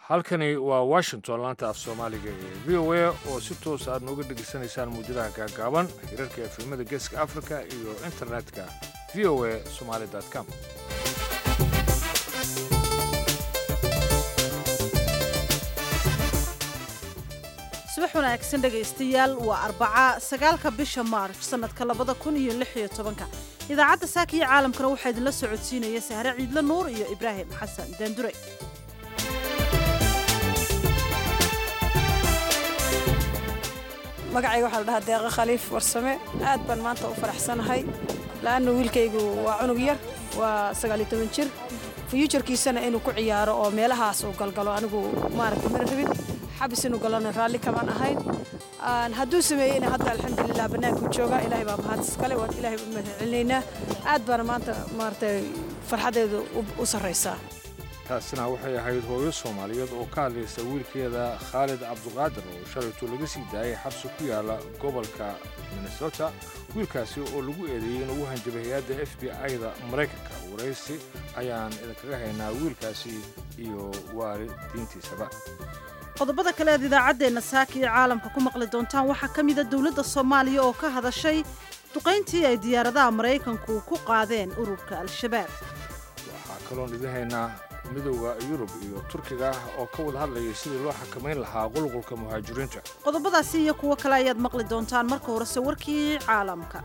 halkani waa washington laanta af soomaaliga ee v o a oo si toos aad nooga dhegaysanaysaan muujadaha gaagaaban hirarka efemada geeska africa iyo internetka v o a somali com subax wanaagsan dhegaystayaal waa arbaca 9 bisha maarch sanadka 2016 idaacadda saaka iyo caalamkana waxaa idinla socodsiinaya sahre ciidle nuur iyo ibraahim xasan daandure magacayga waxaa la dhahaa deeqa khaliif warsame aad baan maanta u faraxsanahay la'aanna wiilkaygu waa cunug yar waa 19 jir fuujarkiisana inuu ku ciyaaro oo meelahaas uu galgalo anigu maaragtay mana rabin xabis inuu galana raalli kamaan ahayn hadduu sameeyeyna hadda alxamdulilah bannaankuu jooga ilaahay baa mahad iskale waan ilaahay u mahadcelinaynaa aad baana maanta maaragtay farxaddeedu u sarraysaa taasina waxay ahayd hooyo soomaaliyeed oo ka hadlaysa wiilkeeda khaalid cabduqaadir oo shalayto laga sii daayay xabsi ku yaala gobolka minnesota wiilkaasi oo lagu eedeeyey inuu u hanjabay hay-adda f b i-da maraykanka waraysi ayaan idinkaga haynaa wiilkaasi iyo waalidiintiisaba qodobada kale aad idaacaddeenna saaka iyo caalamka ku maqli doontaan waxaa ka mida dowladda soomaaliya oo ka hadashay duqayntii ay diyaaradaha maraykanku ku qaadeen ururka al-shabaab waxaa kaloon idin haynaa midowda yurub iyo turkiga oo ka wada hadlayay sidii loo xakamayn lahaa qulqulka muhaajiriinta qodobadaasi iyo kuwo kale ayaad maqli doontaan marka horese warkii caalamka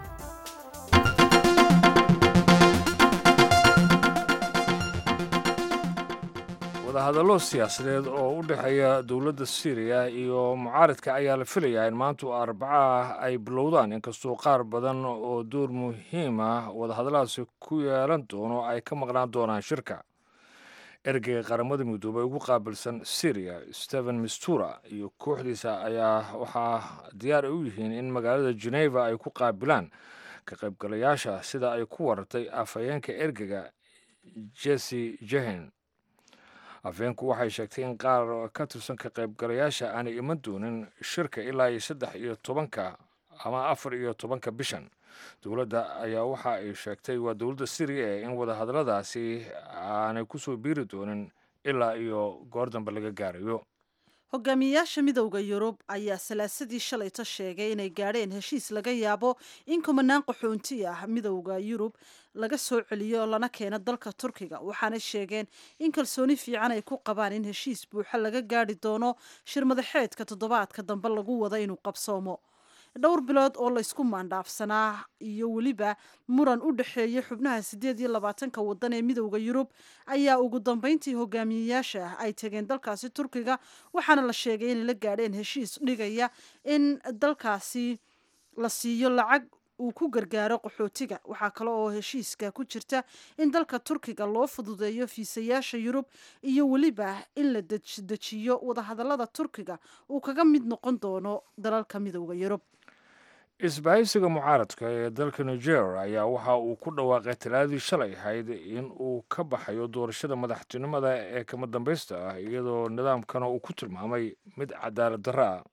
wadahadallo siyaasadeed oo u dhexeeya dowladda syriya iyo mucaaridka ayaa la filayaa in maantu arbaca ay bilowdaan inkastoo qaar badan oo door muhiim ah wadahadalladaasi ku yeelan doono ay ka maqnaan doonaan shirka ergeyga qaramada midoobay ugu qaabilsan syriya stephen mistura iyo kooxdiisa ayaa waxaa diyaar u yihiin in magaalada geneva ay ku qaabilaan ka qaybgalayaasha sida ay ku warartay afhayeenka ergeyga jesse jehen afhayeenku waxay sheegtay in qaar ka tirsan ka qaybgalayaasha aanay iman doonin shirka ilaa iyo 13 ama 14 bishan dowladda ayaa waxa ay sheegtay waa dowladda syriya in wadahadalladaasi aanay ku soo biiri doonin ilaa iyo goor dambe laga gaarayo hogaamiyayaasha midowda yurub ayaa salaasadii shalayto sheegay inay gaadheen heshiis laga yaabo in kumanaan qaxoonti ah midowda yurub laga soo celiyo lana keeno dalka turkiga waxaanay sheegeen in kalsooni fiican ay ku qabaan in heshiis buuxa laga gaadhi doono shir madaxeedka toddobaadka dambe lagu wada inuu qabsoomo dhowr bilood oo laysku maandhaafsanaa iyo weliba muran u dhexeeya xubnaha 28 waddan ee midowda yurub ayaa ugu dambeyntii hogaamiyayaasha ay tageen dalkaasi turkiga waxaana la sheegay inay la gaadheen heshiis dhigaya in dalkaasi la siiyo lacag uu ku gargaaro qaxootiga waxaa kale oo heshiiska ku jirta in dalka turkiga loo fududeeyo fiisayaasha yurub iyo weliba in la dejiyo wadahadallada turkiga uu kaga mid noqon doono dalalka midowda yurub isbahaysiga mucaaradka ee dalka niger ayaa waxa uu ku dhawaaqay talaadii shalay ahayd in uu ka baxayo doorashada madaxtinimada ee kama dambaysta ah iyadoo nidaamkana uu ku tilmaamay mid cadaalad darro ah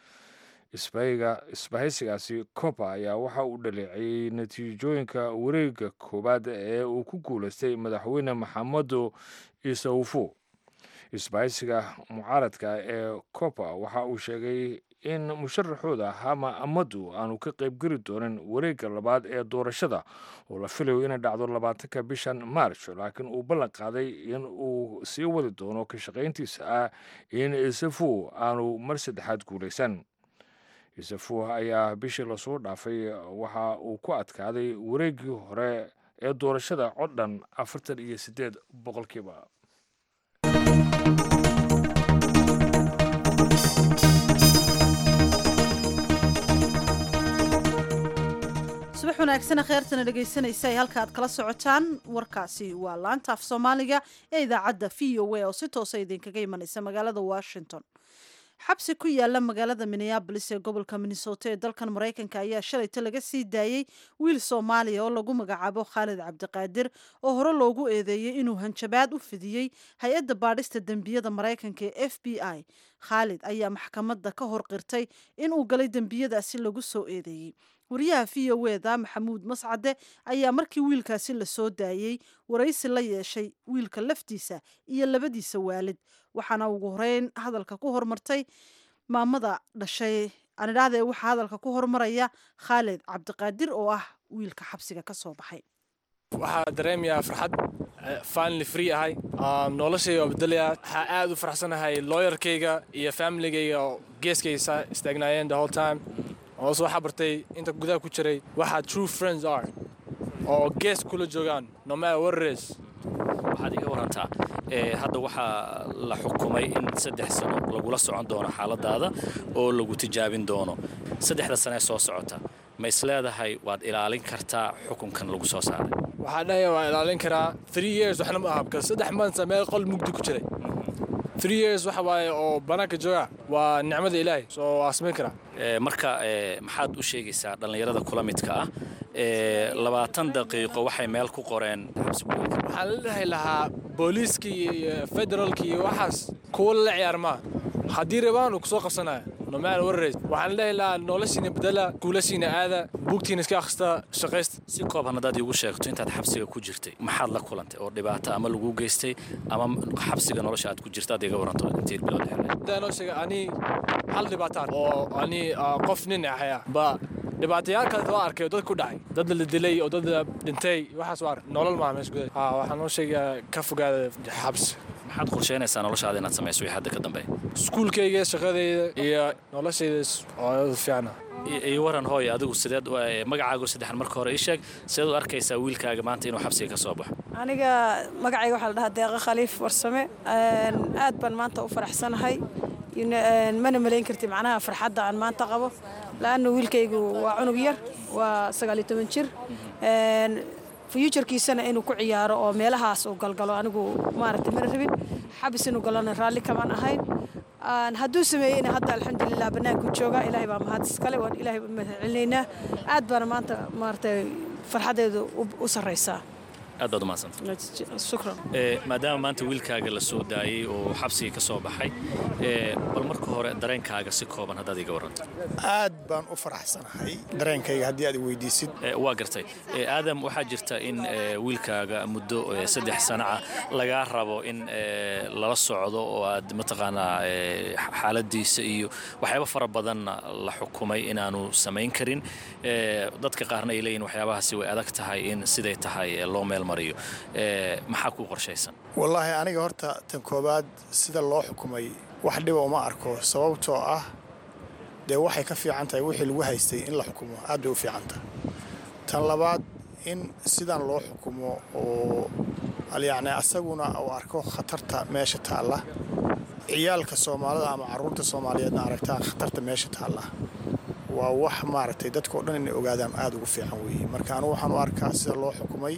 isbahaysigaasi copa ayaa waxa uu dhaleeciyey natiijooyinka wareega koowaad ee uu ku guulaystay madaxweyne maxamedo isawfo isbahaysiga mucaaradka ee copa waxa uu sheegay in musharaxooda hama amadu aanu ka qaybgeli doonin wareegga labaad ee doorashada oo la filayo inay dhacdo 20 bishan maarch laakiin uu ballan qaaday in uu sii wadi doono ka shaqayntiisa ah in isafo aanu mar saddexaad guulaysan isafo ayaa bishii lasoo dhaafay waxa uu ku adkaaday wareeggii hore ee doorashada cod dhan 48 boqolkiiba subax wanaagsan kheyrtana dhegaysanaysa ay halka aad kala socotaan warkaasi waa laanta af soomaaliga ee idaacadda v o a oo si toosa idinkaga imanaysa magaalada washington xabsi ku yaala magaalada minneabolis ee gobolka minnesota ee dalkan maraykanka ayaa shalayta laga sii daayey wiil soomaaliya oo lagu magacaabo khaalid cabdiqaadir oo hore loogu eedeeyey inuu hanjabaad u fidiyey hay-adda baadhista dembiyada maraykanka ee f b i khaalid ayaa maxkamadda ka hor qirtay inuu galay dembiyadaasi lagu soo eedeeyey wariyaha v o eda maxamuud mascade ayaa markii wiilkaasi la soo daayey waraysi la yeeshay wiilka laftiisa iyo labadiisa waalid waxaana ugu horeyn hadalka ku hormartay maamada dhashay anidhahdee waxaa hadalka ku hormaraya khaalid cabdiqaadir oo ah wiilka xabsiga ka soo baxay waxaa dareemayaa farxad finally free ahay noloshayga oo bedelaya waxaa aad u faraxsanahay lawyerkayga iyo familigayga oo geeskaysa istaagnaayeen the whole time hoose waxaa bartay inta gudaha ku jiray waxaa true friends are oo gees kula joogaan no matter what it is waxaad iga warantaa hadda waxaa la xukumay in 3 sano lagula socon doono xaaladaada oo lagu tijaabin doono 3 sano soo socota ma isleedahay waad ilaalin kartaa xukunkan lagu soo saaray waxaa dhahay waa ilaalin karaa 3 years waxna ma aha because 3 months meel qol mugdi ku jiray 3 years waxa waaye oo banaanka jooga waa nicmada ilaahay soo asmayn karaa marka maxaad u sheegaysaa dhalinyarada kula midka ah 20 daqiiqo waxay meel ku qoreen xabsiga waxaan la dhahay lahaa booliiskii iyo federaalkii waxaas kuwa la ciyaarmaa haddii rabaan uu ku soo qabsanaya no matter what it is waxaan la dhahay lahaa noloshiina bedela kuulasiina aada buugtiina iska akhrista shaqaysta si kooban haddaad iigu sheegto intaad xabsiga ku jirtay maxaad la kulantay oo dhibaato ama lagu geystay ama xabsiga nolosha aad ku jirta aad iga waranto intii bilood hadaan sheega ani hal dhibaataan oo ani qof nin ahaya ba dhibaatayaal kale oo arkay dad ku dhacay dad la dilay oo dad dhintay waxaas waa nolol ma meesha gudaha waxaan noo sheegaa ka fogaada xabsi maxaad qorsheynaysaa noloshaada inaad samayso wixii hadda ka dambeeya iskuulkayga shaqadayda iyo noloshayda oo fiican iyo waran hooy adigu sideed magacaagu saddexan marka hore ii sheeg sideed u arkaysaa wiilkaaga maanta inuu xabsiga ka soo baxo aniga magacayga waxaa la dhahaa deeqa khaliif warsame aad baan maanta u faraxsanahay mana malayn karti macnaha farxadda aan maanta qabo laanna wiilkaygu waa cunug yar waa 19 jir futurekiisana inuu ku ciyaaro oo meelahaas uu galgalo anigu maaragtay mana rabin xabis inuu galana raalli kamaan ahayn hadduu sameeyeyna hadda alxamdulilah bannaanku jooga ilaahay baa mahad iskale waan ilaahay u mahadcelinaynaa aad baana maanta maaragtay farxaddeedu u sarraysaa aad baad u mahadsantahay shukran maadaama maanta wiilkaaga la soo daayey oo xabsiga ka soo baxay bal marka hore dareenkaaga si kooban haddaad iga waranto aad baan u faraxsanahay dareenkayga haddii aad weydiisid waa gartay aadam waxaa jirta in wiilkaaga muddo 3 sano laga rabo in lala socdo oo aad mataqaanaa xaaladiisa iyo waxyaabo fara badan la xukumay inaanu samayn karin dadka qaarna ay leeyihiin waxyaabahaasi way adag tahay in siday tahay loo meel mariyo maxaa ku qorshaysan wallaahi aniga horta tan koobaad sida loo xukumay wax dhiba uma arko sababtoo ah dee waxay ka fiican tahay wixii lagu haystay in la xukumo aad bay u fiican tahay tan labaad in sidan loo xukumo oo yacni asaguna uu arko khatarta meesha taalla ciyaalka soomaalida ama carruurta soomaaliyeedna aragtaan khatarta meesha taalla waa wax maaragtay dadkao dhan inay ogaadaan aad ugu fiican weeye marka anigu waxaan u arkaa sida loo xukumay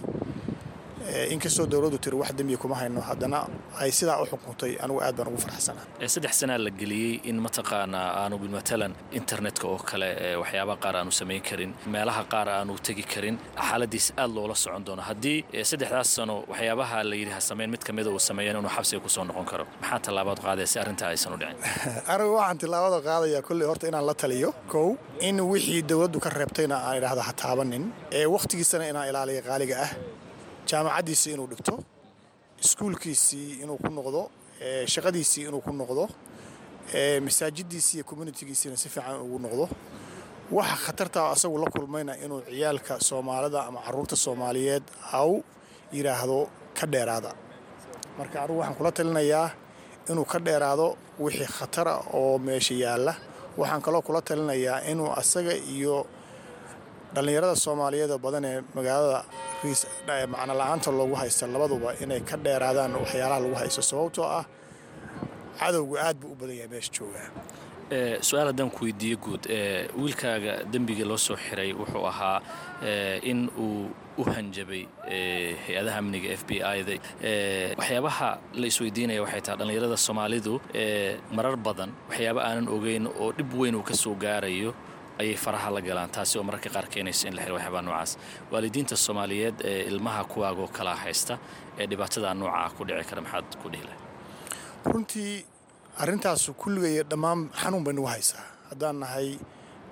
inkastoo dawladdu tiri wax dembiya kuma hayno haddana ay sidaa u xukuntay anigu aad baan ugu faraxsanaa 3 sana la geliyey in mataqaanaa aanu bilmatalan internetka oo kale waxyaaba qaar aanu samayn karin meelaha qaar aanu tegi karin xaaladiis aad loola socon doono haddii 3 sano waxyaabaha la yidhi ha samayn mid kamida uu sameeyeen inuu xabsiga ku soo noqon karo maxaa tallaabaad qaadaya si arrintaa aysan u dhicin anigu waxaan tallaabada qaadayaa kolley horta inaan la taliyo kow in wixii dawladdu ka reebtayna aan idhaahdo ha taabanin waqtigiisana inaan ilaaliyo qaaliga ah jaamacaddiisii inuu dhigto iskuulkiisii inuu ku noqdo shaqadiisii inuu ku noqdo masaajiddiisii iyo communitigiisiina si fiican ugu noqdo waxa khatartaa asagu la kulmayna inuu ciyaalka soomaalida ama carruurta soomaaliyeed au yidhaahdo ka dheeraada marka anigu waxaan kula talinayaa inuu ka dheeraado wixii khatara oo meesha yaalla waxaan kaloo kula talinayaa inuu asaga iyo dhallinyarada soomaaliyeed oo badan ee magaalada macno la'aanta loogu haysta labaduba inay ka dheeraadaan waxyaalaha lagu haysto sababtoo ah cadowgu aad buu u badan yahay meesha joogaa su-aal haddaan ku weydiiyo guud wiilkaaga dembiga loo soo xiray wuxuu ahaa in uu u hanjabay hay-adaha amniga FBI-da waxyaabaha la isweydiinaya waxay tahay dhallinyarada soomaalidu marar badan waxyaaba aanan ogeyn oo dhib weyn uu ka soo gaarayo ayay faraha la galaan taasi oo mararka qaar keenaysa in la xiro waxyaabaa noocaas waalidiinta soomaaliyeed ee ilmaha kuwaagoo kala haysta ee dhibaatada nooca ku dhici kara maxaad ku dhihi lahay runtii arrintaas kulligay dhammaan xanuun bay nagu haysaa haddaan nahay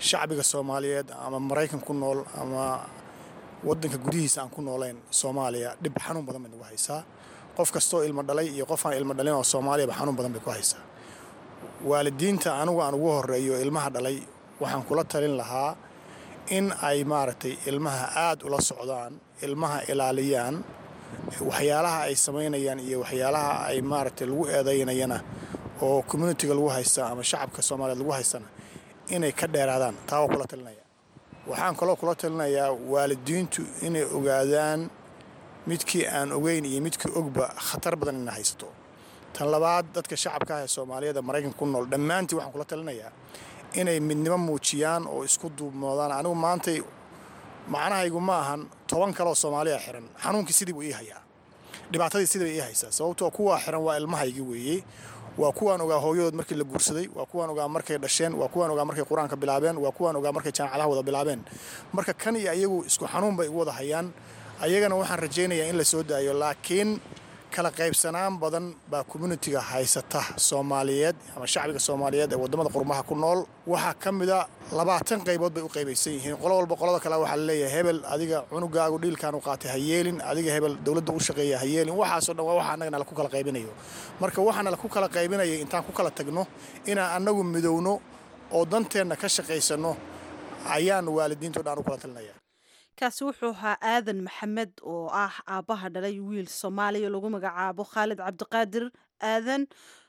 shacbiga Soomaaliyeed ama Maraykan ku nool ama waddanka gudihiisa aan ku noolayn Soomaaliya dhib xanuun badan bay nagu haysaa qof kastoo ilmo dhalay iyo qof aan ilmo dhalin oo Soomaaliya ba xanuun badan bay ku haysaa waalidiinta anigu aan ugu horeeyo ilmaha dhalay waxaan kula talin lahaa in ay maaragtay ilmaha aad ula socdaan ilmaha ilaaliyaan waxyaalaha ay sameynayaan iyo waxyaalaha ay maaragtay lagu eedaynayana oo community-ga lagu haysta ama shacabka Soomaaliyeed lagu haystana inay ka dheeraadaan taa kula talinaya waxaan kaloo kula talinayaa waalidiintu inay ogaadaan midkii aan ogeyn iyo midkii ogba khatar badan inay haysto tan labaad dadka shacabka ah ee Soomaaliyeed ee Maraykanka ku nool dhammaantii waxaan kula talinayaa inay midnimo muujiyaan oo isku duubmoodaan anigu maantay macnahaygu ma ahan 10 kale oo Soomaaliya xiran xanuunkii sidii buu ii hayaa dhibaatadii sidii bay ii haysaa sababtoo kuwa xiran waa ilmahaygii weeyey waa kuwaan ogaa hooyadood markii la guursaday waa kuwaan ogaa markay dhasheen waa kuwaan ogaa markay quraanka bilaabeen waa kuwaan ogaa markay jaamacadaha wada bilaabeen marka kan iyo ayagu isku xanuun bay wada hayaan ayagana waxaan rajaynayaa in la soo daayo laakiin kala qaybsanaan badan baa community-ga haysata Soomaaliyeed ama shacbiga Soomaaliyeed ee wadamada qurmaha ku nool waxa kamida 20 qaybood bay u qaybaysan yihiin qolo walba qolada kale waxa la leeyahay hebel adiga cunugaagu dhiilkaan u qaatay hayeelin adiga hebel dawladda u shaqeeya hayeelin waxaas oo dhan waa waxa anagana la ku kala qaybinayo marka waxana la ku kala qaybinayo intaan ku kala tagno inaan anagu midowno oo danteena ka shaqeysano ayaan waalidiintu dhan u kala talinayaa kaasi wuxuu ahaa aadan maxamed oo ah aabbaha dhalay wiil Soomaaliya lagu magacaabo Khalid Cabdiqaadir aadan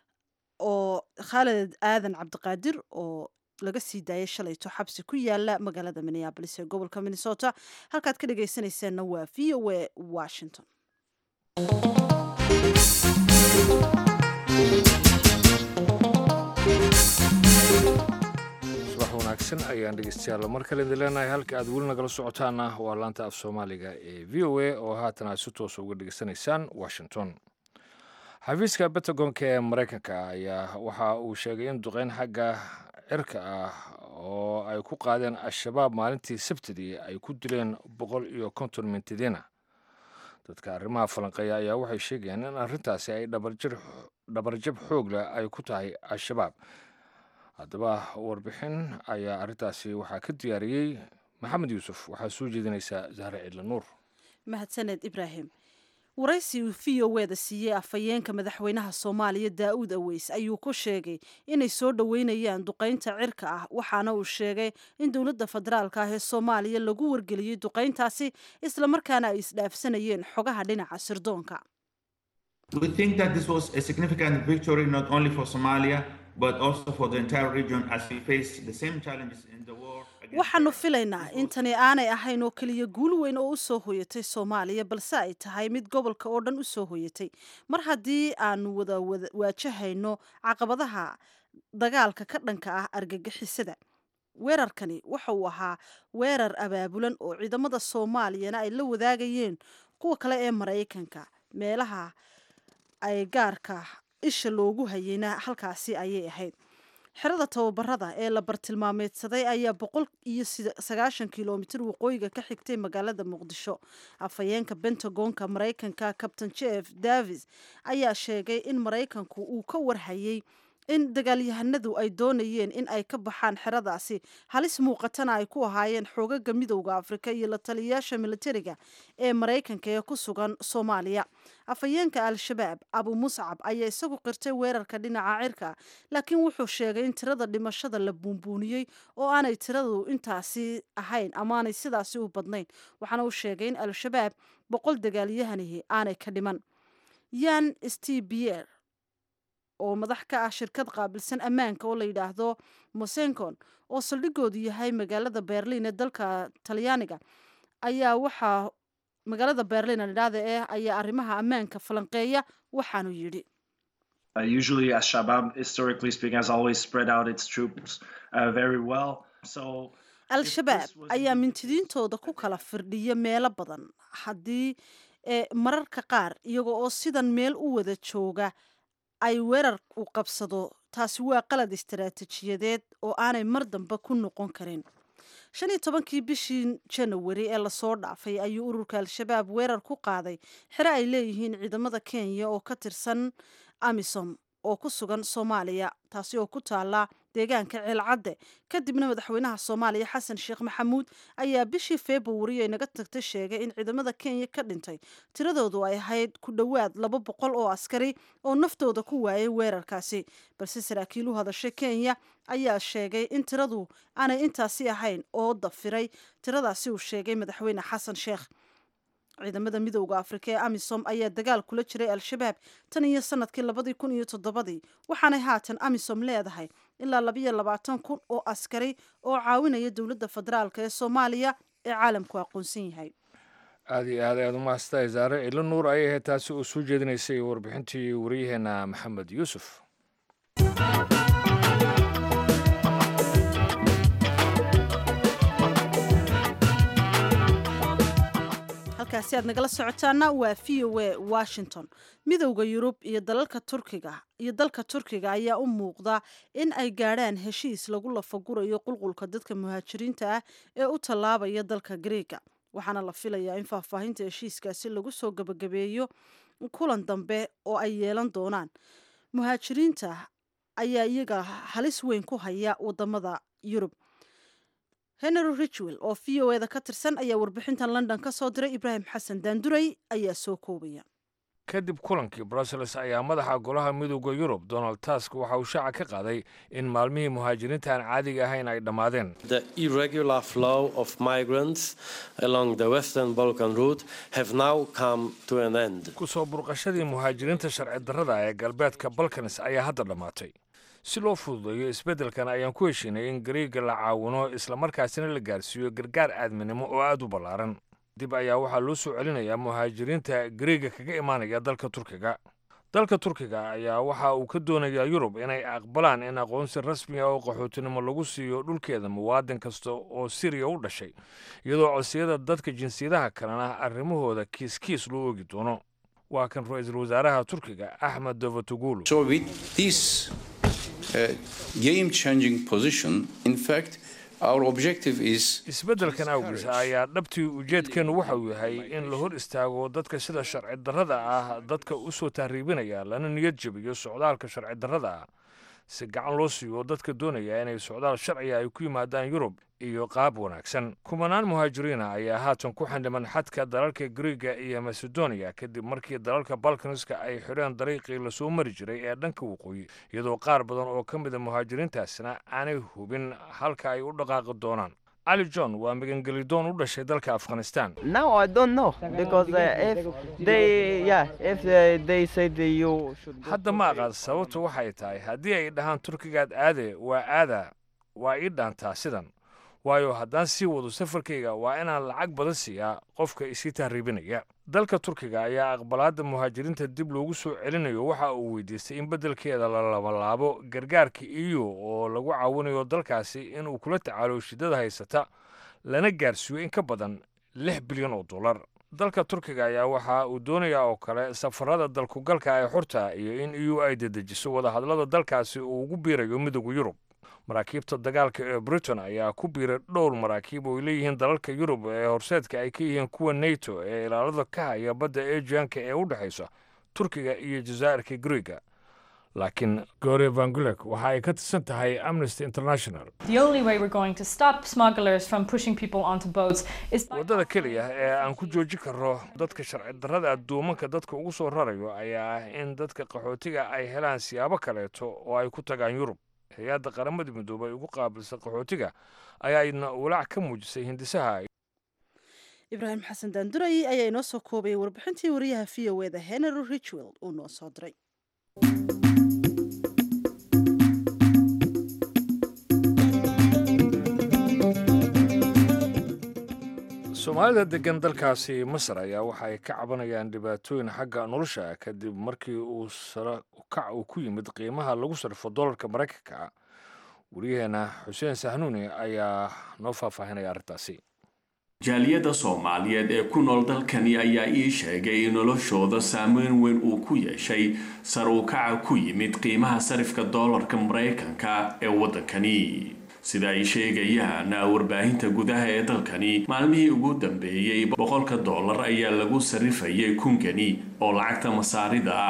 Cabdiqaadir oo laga sii daayay shalayto xabsi ku yaala magaalada Minneapolis ee gobolka Minnesota halkaad ka dhageysanaysaana waa VOA Washington wanaagsan ayaan dhegeystayaal mar kale idin leenahay halka aad weli nagala socotaana waa laanta af Soomaaliga ee VOA oo haatan aad si toos uga dhageysanaysaan Washington xafiiska Pentagonka ee Mareykanka ayaa waxa uu sheegay in duqeyn xagga cirka ah oo ay ku qaadeen al-shabaab maalintii Sabtidii ay ku dileen 150 mintidiina dadka arrimaha falanqeeya ayaa waxay sheegayaan in arrintaasi ay dhabarjab xoog leh ay ku tahay al-shabaab haddaba warbixin ayaa arrintaasi waxaa ka diyaariyey maxamed yuusuf waxaa soo jeedinaysaa Zahra Cidla Nuur mahadsaned Ibraahim waraysi VOA-da siiyey afhayeenka madaxweynaha Soomaaliya Daawud Aweys ayuu ku sheegay inay soo dhaweynayaan duqeynta cirka ah waxaana uu sheegay in dowladda federaalka ah ee Soomaaliya lagu wargeliyay duqeyntaasi isla markaana ay isdhaafsanayeen xogaha dhinaca sirdoonka We think that this was a significant victory not only for Somalia but also for the entire region as we face the same challenges in the war. waxaanu filaynaa intani aanay ahayn oo kaliya guul weyn oo u soo hoyatay Soomaaliya balse ay tahay mid gobolka oo dhan u soo hoyatay mar haddii aanu wada waajahayno caqabadaha dagaalka ka dhanka ah argagixisada weerarkani waxa uu ahaa weerar abaabulan oo ciidamada Soomaaliyana ay la wadaagayeen kuwa kale ee Mareykanka meelaha ay gaarka isha loogu hayayna halkaasi ayay ahayd xerada tababarada ee la bartilmaameedsaday ayaa 190 kilomitir waqooyiga ka xigtay magaalada Muqdisho afhayeenka Pentagonka Mareykanka Captain Jeff Davis ayaa sheegay in Mareykanku uu ka warhayay in dagaalyahanadu ay doonayeen in ay ka baxaan xeradaasi halis muuqatana ay ku ahaayeen xoogaga midowga Afrika iyo la taliyayaasha militariga ee Mareykanka ee ku sugan Soomaaliya afhayeenka al-shabaab Abu Mus'ab ayaa isagu qirtay weerarka dhinaca cirka laakiin wuxuu sheegay in tirada dhimashada la buunbuuniyay oo aanay tiradu intaasi ahayn ama aanay sidaasi u badnayn waxaana uu sheegay in al-shabaab 100 dagaalyahanihi aanay ka dhiman Yan Stibier oo madax ka ah shirkad qaabilsan ammaanka oo la yiraahdo Mosencon oo saldhigoodu yahay magaalada Berlin ee dalka Talyaaniga ayaa waxa magaalada Berlin ayaa arrimaha ammaanka falanqeeya waxaanu yiri Usually Al-Shabaab historically speaking has always spread out its troops very well so al-shabaab ayaa mintidiintooda ku kala firdhiya meelo badan haddii mararka qaar iyagoo oo sidan meel u wada jooga ay weerar u qabsado taasi waa qalad istiraatiijiyadeed oo aanay mar dambe ku noqon karin 15kii bishii January ee la soo dhaafay ayuu ururka al-shabaab weerar ku qaaday xero ay leeyihiin ciidamada Kenya oo ka tirsan AMISOM oo ku sugan Soomaaliya taasi oo ku taala deegaanka ceelcadde kadibna madaxweynaha soomaaliya xasan sheekh maxamuud ayaa bishii februari ay naga tagtay sheegay in ciidamada kenya ka dhintay tiradoodu ay ahayd ku dhowaad 200 oo askari oo naftooda ku waayay weerarkaasi balse saraakiil u hadashay kenya ayaa sheegay in tiradu aanay intaasi ahayn oo dafiray tiradaasi uu sheegay madaxweyne xasan sheekh ciidamada midowda afrika ee amisom ayaa dagaal kula jiray al-shabaab tan iyo sanadkii 2007 waxaanay haatan amisom leedahay ilaa 22,000 oo askari oo caawinaya dowladda federaalka ee soomaaliya ee caalamku aqoonsan yahay aad iyo aad ayaad umahadsantahay zaare ilo nuur ayay ahayd taasi oo soo jeedinaysay warbixintii wariyaheena maxamed yuusuf halkaasi aad nagala socotaana waa v o a washington midowda yurub iyo dalka turkiga ayaa u muuqda in ay gaadhaan heshiis lagu lafagurayo qulqulka dadka muhaajiriinta ah ee u tallaabaya dalka greega waxaana la filayaa in faahfaahinta heshiiskaasi lagu soo gebagabeeyo kulan dambe oo ay yeelan doonaan muhaajiriinta ayaa iyaga halis weyn ku haya wadamada yurub henry richwell oo v o eda ka tirsan ayaa warbixintan london ka soo diray ibraahim xasan daanduray ayaa soo koobaya kadib kulankii brussels ayaa madaxa golaha midowda yurub donald tusk waxa uu shaaca ka qaaday in maalmihii muhaajiriinta aan caadiga ahayn ay dhammaadeen The irregular flow of migrants along the Western Balkan route have now come to an end. ku soo burqashadii muhaajiriinta sharci darrada ee galbeedka balkans ayaa hadda dhammaatay si loo fududeeyo isbeddelkan ayaan ku heshiinay in gariiga la caawino islamarkaasina la gaarsiiyo gargaar aadminimo oo aad u ballaaran dib ayaa waxaa loo soo celinayaa muhaajiriinta gariiga kaga imaanaya dalka turkiga dalka turkiga ayaa waxa uu ka doonayaa yurub inay aqbalaan in aqoonsi rasmi ah oo qaxootinimo lagu siiyo dhulkeeda muwaadin kasta oo siriya u dhashay iyadoo codsiyada dadka jinsiyadaha kalena arrimahooda kiiskiis loo oogi doono waa kan ra-iisul wasaaraha turkiga axmed davutoglu So with this game-changing position, in fact, our objective is isbeddelkan awgiis ayaa dhabtii ujeedkeenu waxa uu yahay in la hor istaago dadka sida sharci darrada ah dadka u soo tahriibinaya lana niyad jabiyo socdaalka sharci darrada ah si gacan loo siiyo dadka doonaya inay socdaal sharciga ay ku yimaadaan yurub iyo qaab wanaagsan kumanaan muhaajiriina ayaa haatan ku xandhiman xadka dalalka griiga iyo macedonia kadib markii dalalka balkanska ay xidheen dariiqii lasoo mari jiray ee dhanka waqooyi iyadoo qaar badan oo ka mida muhaajiriintaasina aanay hubin halka ay u dhaqaaqi doonaan ali john waa magangelidoon u dhashay dalka afghanistan Now I don't know because if they said you should hadda ma aqaan sababtu waxay tahay haddii ay dhahaan turkigaad aade waa aada waa ii dhaantaa sidan waayo haddaan sii wado safarkayga waa inaan lacag badan siiyaa qofka isii tahriibinaya dalka turkiga ayaa aqbalaadda muhaajiriinta dib loogu soo celinayo waxa uu weydiistay in beddelkeeda la labalaabo gargaarka EU oo lagu caawinayo dalkaasi inuu kula tacaalo shidada haysata lana gaarsiiyo in ka badan 6 bilyan oo dollar dalka turkiga ayaa waxa uu doonayaa oo kale safarada dalkugalka ee xurta iyo in EU ay dedejiso wadahadlada dalkaasi uu ugu biirayo midowga yurub maraakiibta dagaalka ee britain ayaa ku biiray dhowr maraakiib oo ay leeyihiin dalalka yurub ee horseedka ay ka yihiin kuwa nato ee ilaalada ka haya badda ejianka ee u dhexaysa turkiga iyo jazaa'irka griiga laakiin gore vangulek waxa ay ka tirsan tahay amnesty international waddada keliya ee aan ku joojin karro dadka sharci darrada adduumanka dadka ugu soo rarayo ayaa ah in dadka qaxootiga ay helaan siyaabo kaleeto oo ay ku tagaan yurub hay-adda qaramada midoobay ugu qaabilsan qaxootiga ayaa idna walaac ka muujisay hindisaha ibraahim xasan daanduray ayaa inoo soo koobayay warbixintii wariyaha v o eda henry richwell uu noo soo diray soomaalida degan dalkaasi masar ayaa waxa ay ka cabanayaan dhibaatooyin xagga nolosha kadib markii uu sare ukac uu ku yimid qiimaha lagu sarfo dollarka maraykanka wariyaheena xuseen sahnuuni ayaa noo faahfaahinaya arrintaasi jaaliyadda soomaaliyeed ee ku nool dalkani ayaa ii sheegay in noloshooda saameyn weyn uu ku yeeshay sare ukaca ku yimid qiimaha sarifka dollarka maraykanka ee waddankani sida ay sheegayaan warbaahinta gudaha ee dalkani maalmihii ugu dambeeyey $100 ayaa lagu sarifayay kungani oo lacagta masaarida ah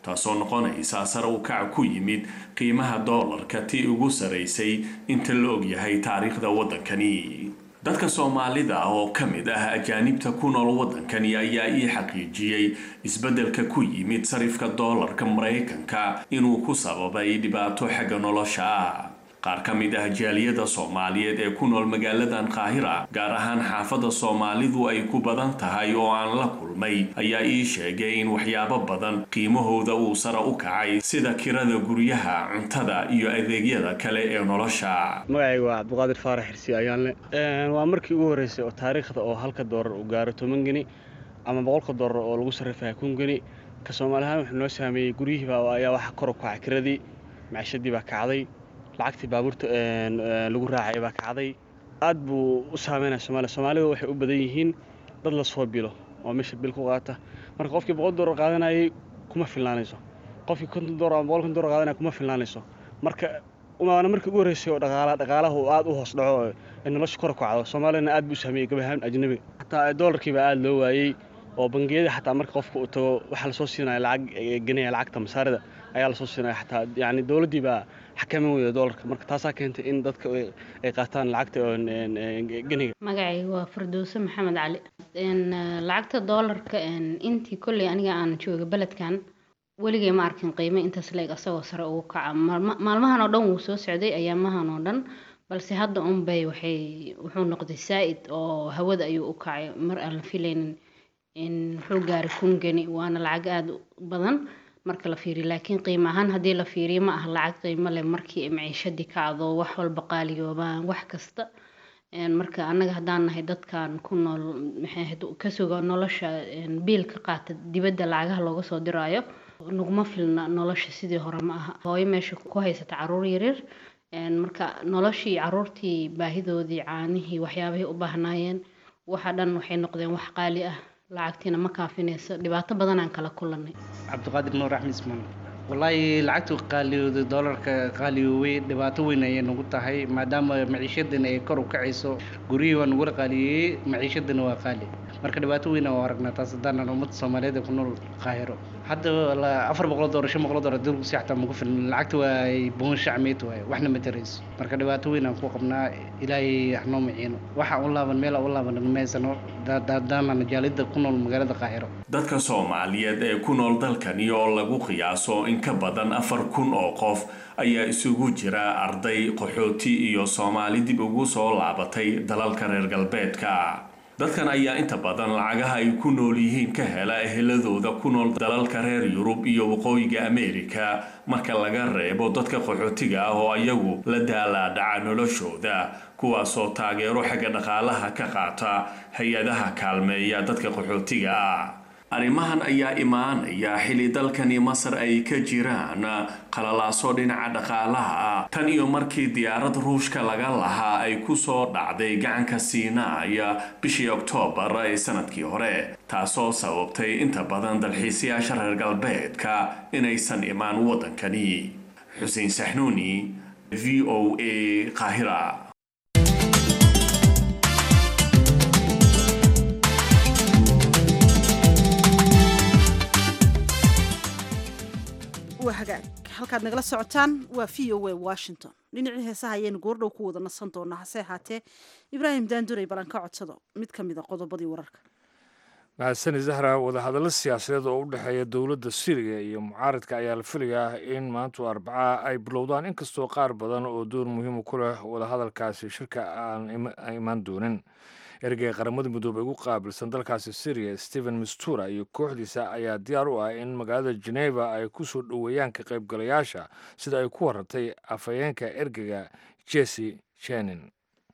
taasoo noqonaysa sare u kac ku yimid qiimaha doolarka tii ugu saraysay inta la ogyahay taariikhda waddankani dadka soomaalida oo ka mid ah ajaanibta ku nool waddankani ayaa ii xaqiijiyey isbeddelka ku yimid sarifka doolarka maraykanka inuu ku sababay dhibaato xagga nolosha ah qaar ka mid ah jaaliyada soomaaliyeed ee ku nool magaaladan qaahira gaar ahaan xaafadda soomaalidu ay ku badan tahay oo aan la kulmay ayaa ii sheegay in waxyaabo badan qiimahooda uu sare u kacay sida kirada guryaha cuntada iyo adeegyada kale ee nolosha magacaygu waa cabdiqaadir faarax xirsi ayaanle waa markii ugu horreysay oo taariikhda oo halka doolar uu gaaro 10 geni ama 100 doolar oo lagu sarrifayo 1 geni ka Soomaalihaan wuxuu noo saameeyay guryihiiba ayaa waxa kor u kacay kiradii maciishadii baa kacday lacagtii baabuurta lagu raacay baa kacday aad buu u saameynaa Soomaalidu waxay u badan yihiin dad la soo bilo oo meesha bil ku qaata marka qofkii 100 doolar qaadanayay kuma filnaanayso qofkii 50 doolar ama 100 doolar qaadanaya kuma filnaanayso marka umaana markii ugu horeysay oo dhaqaalaha aad u hoos dhaco in nolosha kor u kacdo Soomaalina aad buu saameeyay gabahaan ajnabi hataa doolarkiiba aad loo waayay oo bangiyada hataa marka qofku uu tago waxa la soo siinaya lacag ganaya lacagta masaarida ayaa la soo siinaya hataa yani dawladdiiba xakamin weeyo doolarka marka taas keentay in dadka ay qaataan lacagta ganiga magacaygu waa Firdawso Maxamed Cali lacagta doolarka intii kulli aniga aan jooga baladkan weligay ma arkin qiimo intaas leeg asagoo sare ugu kaca maalmahan oo dhan wuu soo socday ayaamahan oo dhan balse hadda bay wuxuu noqday saa'id oo hawada ayuu u kacay mar aan la filaynin in wuxuu gaaray 1 geni waana lacag aad u badan marka la fiiriyo laakiin qiimo ahaan haddii la fiiriyo ma aha lacag qiimo leh markii maciishadii kacdo wax walba qaaliyoobaan wax kasta marka anaga haddaan nahay dadkan ku nool ka suga nolosha biilka qaata dibadda lacagaha looga soo diraayo nuguma filna nolosha sidii hore ma aha hooyo meesha ku haysata caruur yaryar marka noloshii caruurtii baahidoodii caanihii waxyaabihii u baahnaayeen waxa dhan waxay noqdeen wax qaali ah lacagtina ma kaafinayso dhibaato badan aan kala kulanay cabdiqaadir nuur axmed ismaan wallahi lacagtu qaaliyooda doolarka qaaliyooway dhibaato weyn ayay nagu tahay maadaama maciishadana ay kor u kacayso guriyihii waa nagu qaaliyey maciishadana waa qaali marka dhibaato weyn oo aragnaa taas haddaan ummadda Soomaaliyeed ku nool qaahiro hadda 400 doolar 500 doolar dib si xataa mugu filan lacagtu waa boon shacmeed waay waxna ma tarayso marka dhibaato weyn aan ku qabnaa ilaahay waxnoo maciino waxa uu laaban meel uu laaban meesano daadana jaalida ku nool magaalada qaahiro dadka Soomaaliyeed ee ku nool dalkani oo lagu qiyaaso in ka badan 4,000 oo qof ayaa isugu jira arday qaxooti iyo Soomaali dib ugu soo laabatay dalalka reer galbeedka dadkan ayaa inta badan lacagaha ay ku nool yihiin ka hela eheladooda ku nool dalalka reer Yurub iyo waqooyiga Ameerika marka laga reebo dadka qaxootiga ah oo ayagu la daalaadhaca noloshooda kuwaasoo taageero xagga dhaqaalaha ka qaata hay-adaha kaalmeeya dadka qaxootiga ah arrimahan ayaa imaanaya xilli dalkani Masar ay ka jiraan qalalaaso dhinaca dhaqaalaha tan iyo markii diyaarad Ruushka laga lahaa ay ku soo dhacday gacanka Siinay bishii Oktoobar ee sanadkii hore taasoo sababtay inta badan dalxiisayaasha reer galbeedka inaysan imaan waddankani Xuseen Saxnuuni VOA Qaahira halkaad nagala socotaan waa VOA Washington dhinacii heesaha ayaynu goordhow ku wada nasan doonaa hase ahaatee Ibraahim Daanduray balan ka codsado mid ka mid ah qodobadii wararka mahadsan Zahra wadahadallo siyaasadeed oo u dhexeeya dowladda Syria iyo mucaaradka ayaa la filayaa in maanta Arbaca ay bilowdaan inkastoo qaar badan oo door muhiim ku leh wadahadalkaasi shirka aan iman doonin ergeyga qaramada midoobay ugu qaabilsan dalkaasi Syria Stephen Mistura iyo kooxdiisa ayaa diyaar u ah in magaalada Geneva ay ku soo dhoweeyaan ka qaybgalayaasha sida ay ku warantay afhayeenka ergeyga Jesse Chenin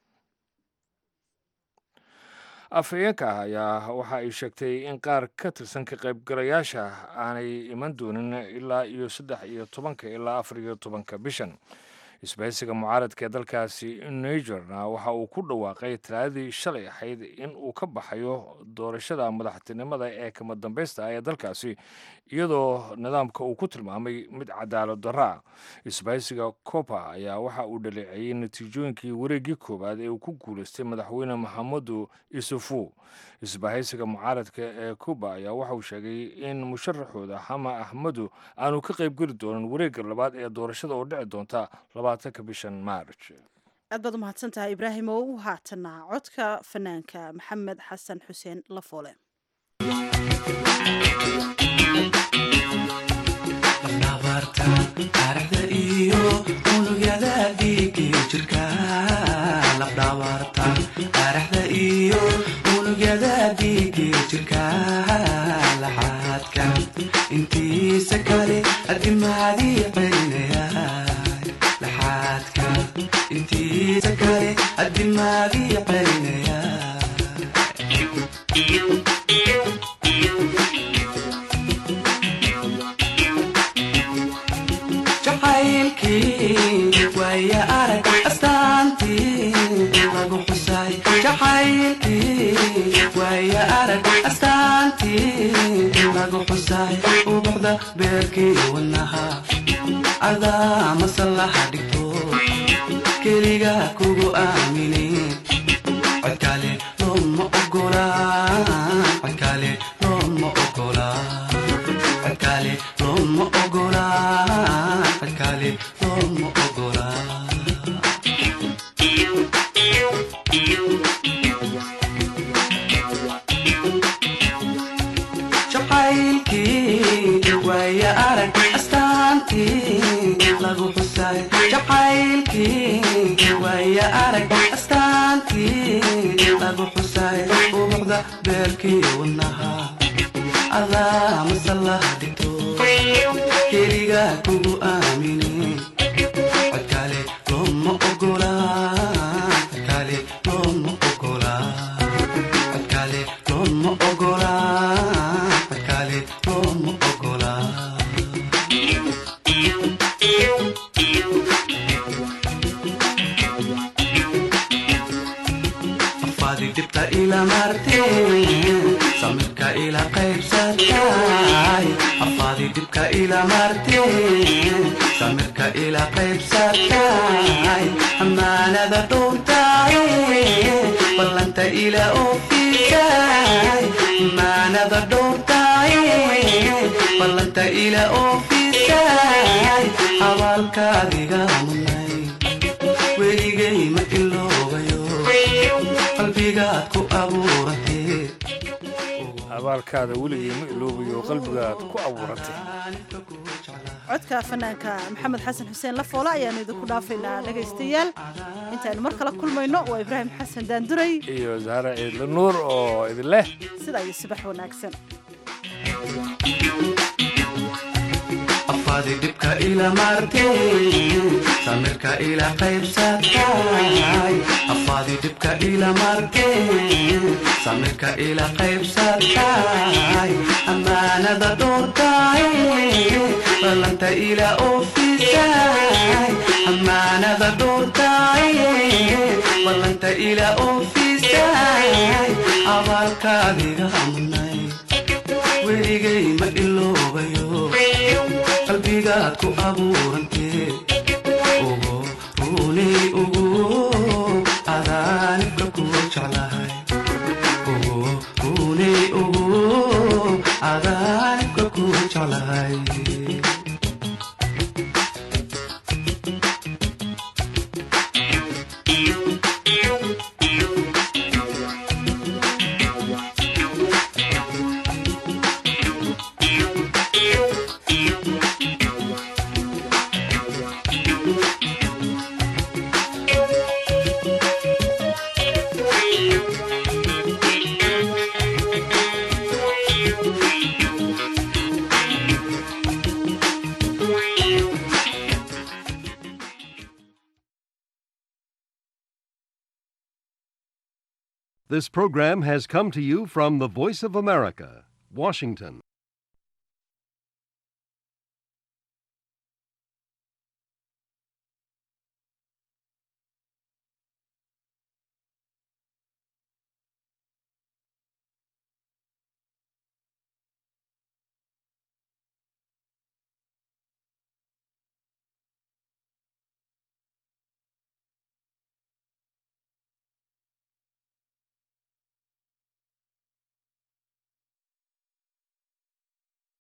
afhayeenka ayaa waxa ay sheegtay in qaar ka tirsan ka qaybgalayaasha aanay iman doonin ilaa iyo 13 ilaa 14 bishan isbahaysiga mucaaradka ee dalkaasi nigerna waxa uu ku dhawaaqay talaadadii shalay ahayd in uu ka baxayo doorashada madaxtinimada ee kama dambaysta ah ee dalkaasi iyadoo nidaamka uu ku tilmaamay mid cadaalad darra isbahaysiga copa ayaa waxa uu dhaleeceeyey natiijooyinkii wareeggii koowaad ee uu ku guulaystay madaxweyne maxamedu isufu isbahaysiga mucaaradka ee cuba ayaa waxa uu sheegay in musharaxooda hama ahmadu aanu ka qaybgeli doonin wareegga labaad ee doorashada oo dhici doonta 20 bishan maarj aad baad u mahadsan tahay ibraahim oo u haatana codka fanaanka maxamed xasan xuseen lafoole intiisa kale adimaadii celinaya laxaadka intiisa kale adimaadii celinaya jacaylkii waya arag astaantii lagu xusay jacaylkii waya arag astaantii lagu xusay ubuxda beerkii wanaha adaa masallaha dhigto keliga kugu aaminin codkale looma ogolaan codkale looma ogolaan codkale looma ogolaan codkale looma ogolaan jacaylkii waya arag astaantii lagu xusay jacaylkii waya arag astaantii lagu xusay ubuxda beerkii wanaha adaa masallaha dhigto keliga kugu aaminin codkale looma ogolaan codkale looma ogolaan codkale looma ogolaan codkale looma ogolaan dibta ila marteen samirka ila qaybsatay afaadi dibka ila marteen samirka ila qaybsatay amaanada dhowrtay ballanta ila oofisay amaanada dhowrtay ballanta ila oofisay abaalkaadiga munay weligay ma iloobayo qalbigaad ku abuurantay abaalkaada weligay ma iloobayo qalbigaad ku abuurantay codka fanaanka maxamed xasan xuseen lafoole ayaanu idinku dhaafaynaa dhegaystayaal intaaynu mar kale kulmayno waa ibraahim xasan daanduray iyo zahra ciidla nuur oo idin leh sidaa iyo subax wanaagsan afaadi dibka ila marteen samirka ila qaybsatay afaadi dibka ila marteen samirka ila qaybsatay amaanada dhowrtay ballanta ila oofisay amaanada dhowrtay ballanta ila oofisay abaalkaadiga munay weligay ma iloobayo qalbigaad ku abuurantay ugu runay ugu adaanibka ku jeclahay ugu runay ugu adaanibka ku jeclahay This program has come to you from the Voice of America, Washington.